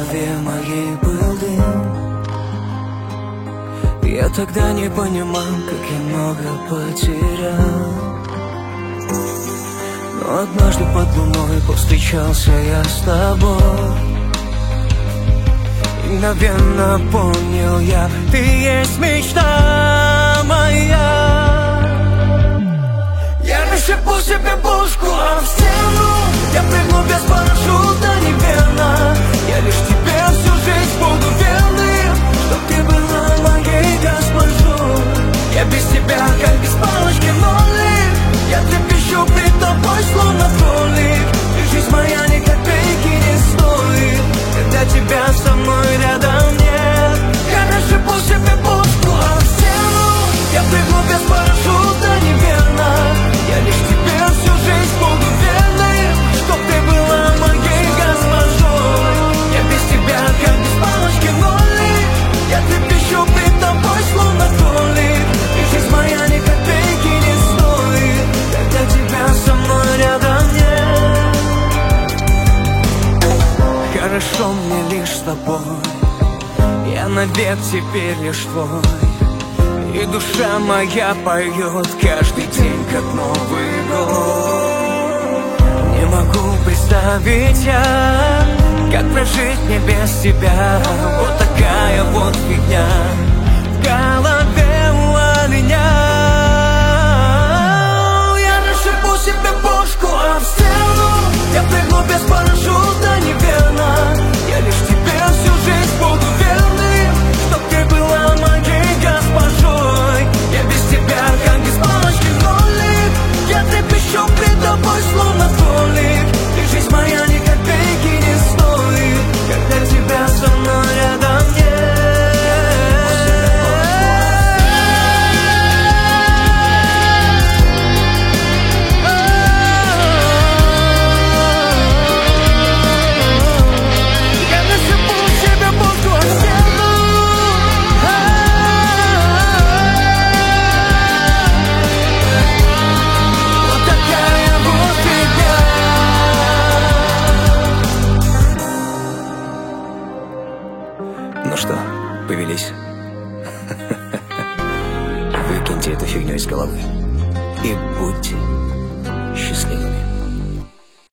голове моей был дым. Я тогда не понимал, как я много потерял. Но однажды под луной повстречался я с тобой. И мгновенно понял я, ты есть мечта моя. Я расщеплю себе пушку об стену, я прыгну без парашюта, неверно. Я лишь тебе всю жизнь буду верным, чтоб ты была моей госпожой. Я без тебя, как без палочки нолик. Я трепещу пред тобой, словно кролик. И жизнь моя ни копейки не стоит, когда тебя со мной рядом нет. Я расщеплю себе пушку об стену, я прыгну без парашюта, неверно. Я лишь тебе всю жизнь буду верным, чтоб ты была моей госпожой. Я без тебя, как без палочки нолик. Я трепещу пред тобой, словно кролик. И жизнь моя ни копейки не стоит, когда тебя со мной рядом нет. Хорошо мне лишь с тобой, я навек теперь лишь твой. И душа моя поет каждый день, как Новый год. Не могу представить я, как прожить мне без тебя. Вот такая вот фигня в голове у меня. Я расщеплю себе бошку об стену, я прыгну без парашюта, неверно. Я лишь тебе всю жизнь буду верным, чтоб ты была моей госпожой. Я без тебя, как без палочки нолик. Я трепещу пред тобой, словно кролик. И жизнь моя ни копейки не стоит, когда тебя со мной рядом нет. Я расщеплю себе бошку об стену. Вот такая вот фигня. Ну что, повелись? Выкиньте эту фигню из головы и будьте